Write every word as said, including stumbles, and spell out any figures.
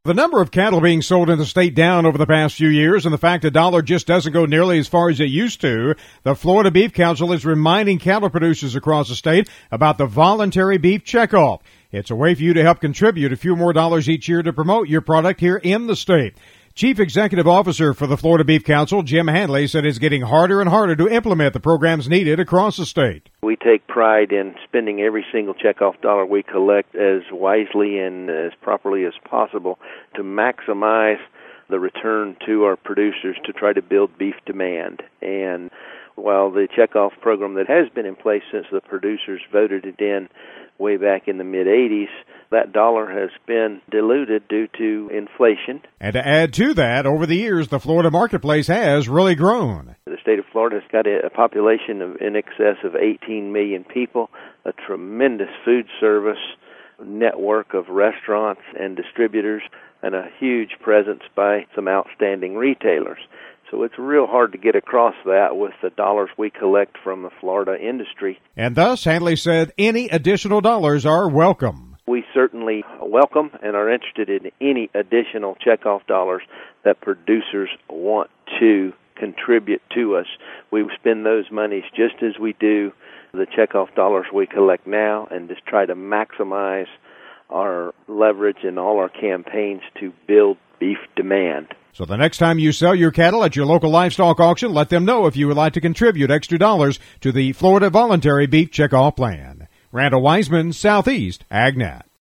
The number of cattle being sold in the state down over the past few years, and the fact the dollar just doesn't go nearly as far as it used to, the Florida Beef Council is reminding cattle producers across the state about the voluntary beef checkoff. It's a way for you to help contribute a few more dollars each year to promote your product here in the state. Chief Executive Officer for the Florida Beef Council, Jim Handley, said it's getting harder and harder to implement the programs needed across the state. We take pride in spending every single checkoff dollar we collect as wisely and as properly as possible to maximize the return to our producers to try to build beef demand. And while the checkoff program that has been in place since the producers voted it in way back in the mid-eighties, that dollar has been diluted due to inflation. And to add to that, over the years, the Florida marketplace has really grown. The state of Florida has got a population of in excess of eighteen million people, a tremendous food service network of restaurants and distributors, and a huge presence by some outstanding retailers. So it's real hard to get across that with the dollars we collect from the Florida industry. And thus, Handley said any additional dollars are welcome. We certainly welcome and are interested in any additional checkoff dollars that producers want to contribute to us. We spend those monies just as we do the checkoff dollars we collect now, and just try to maximize our leverage in all our campaigns to build beef demand. So the next time you sell your cattle at your local livestock auction, let them know if you would like to contribute extra dollars to the Florida Voluntary Beef Checkoff Plan. Randall Wiseman, Southeast AgNet.